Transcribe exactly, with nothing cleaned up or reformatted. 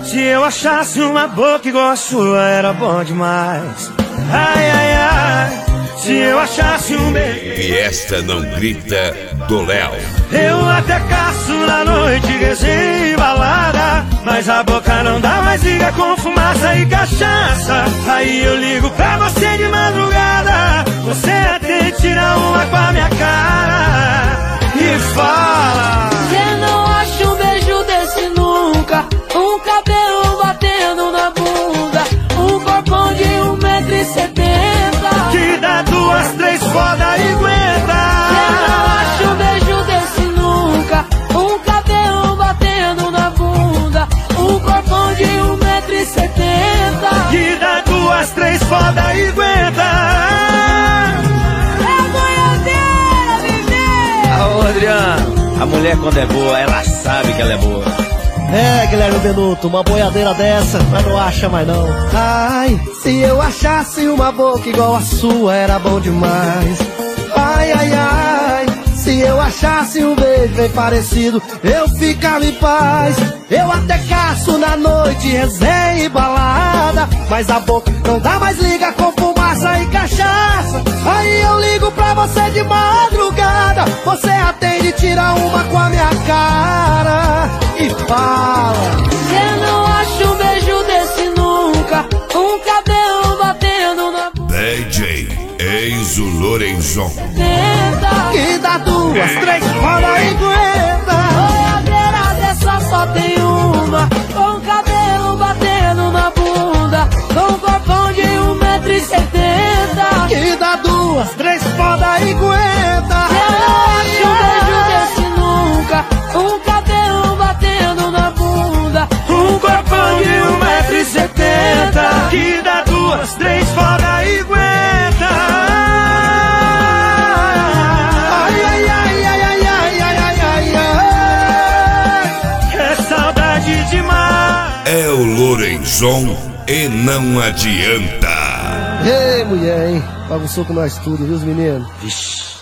Se eu achasse uma boca igual a sua, era bom demais. Ai, ai, ai. Se eu achasse um beijo. E esta não grita do Léo. Eu até caço na noite, resenha e balada, mas a boca não dá mais, liga com fumaça e cachaça. Aí eu ligo pra você de madrugada, você até tira uma com a minha cara e fala: você não acha um beijo desse nunca, um cabelo batendo na bunda, um corpão de um metro e setenta, que dá duas, três foda e aguenta. Você não acha um beijo desse nunca, um cabelo batendo na bunda, um corpão de um metro e setenta, que dá duas, três foda e aguenta. É boiadeira, bebê! Ô, Adriano, a mulher quando é boa, ela sabe que ela é boa. É, Guilherme Benuto, uma boiadeira dessa, mas não acha mais não. Ai, se eu achasse uma boca igual a sua, era bom demais. Ai, ai, ai, se eu achasse um beijo bem parecido, eu ficava em paz. Eu até caço na noite, resenha e balada, mas a boca não dá mais, liga com fumaça e cachaça. Aí eu ligo pra você de madrugada, você atende, tira uma com a minha cara e fala: você não acha um beijo desse nunca, um cabelo batendo na bunda, D J Enzo Lorenzon, que dá duas, três, foda e aguenta. boiadeira dessa só tem uma, com cabelo batendo na bunda, com corpão de um metro e setenta, Que dá duas, três, foda e aguenta. você não acha um beijo desse nunca, um cabelo batendo na bunda, Um corpão de um metro e setenta, que dá duas, três foda e aguenta. Ai, ai, ai, ai, ai, ai, ai, ai, ai. É saudade demais. é o Lorenzon e não adianta. Ei, mulher, hein? Bagunçou com nós tudo, viu, os meninos? Vixe.